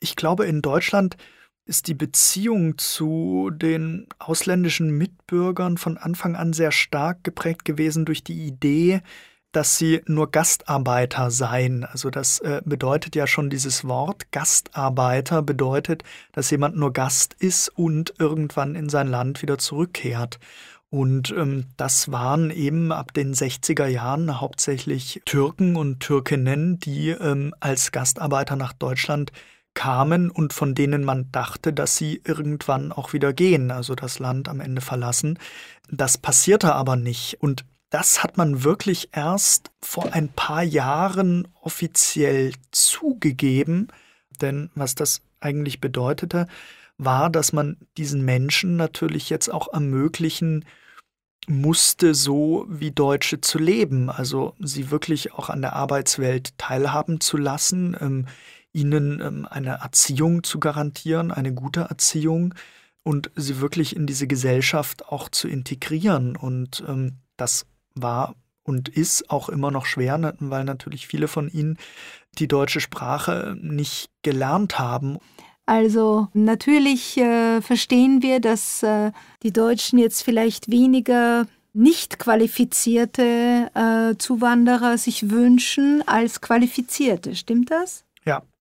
Ich glaube, in Deutschland ist die Beziehung zu den ausländischen Mitbürgern von Anfang an sehr stark geprägt gewesen durch die Idee, dass sie nur Gastarbeiter seien. Also das bedeutet ja schon dieses Wort. Gastarbeiter bedeutet, dass jemand nur Gast ist und irgendwann in sein Land wieder zurückkehrt. Und das waren eben ab den 60er Jahren hauptsächlich Türken und Türkinnen, die als Gastarbeiter nach Deutschland kamen und von denen man dachte, dass sie irgendwann auch wieder gehen, also das Land am Ende verlassen. Das passierte aber nicht. Und das hat man wirklich erst vor ein paar Jahren offiziell zugegeben. Denn was das eigentlich bedeutete, war, dass man diesen Menschen natürlich jetzt auch ermöglichen musste, so wie Deutsche zu leben. Also sie wirklich auch an der Arbeitswelt teilhaben zu lassen, ihnen eine Erziehung zu garantieren, eine gute Erziehung und sie wirklich in diese Gesellschaft auch zu integrieren. Und das war und ist auch immer noch schwer, weil natürlich viele von ihnen die deutsche Sprache nicht gelernt haben. Also natürlich verstehen wir, dass die Deutschen jetzt vielleicht weniger nicht qualifizierte Zuwanderer sich wünschen als qualifizierte. Stimmt das? Ja,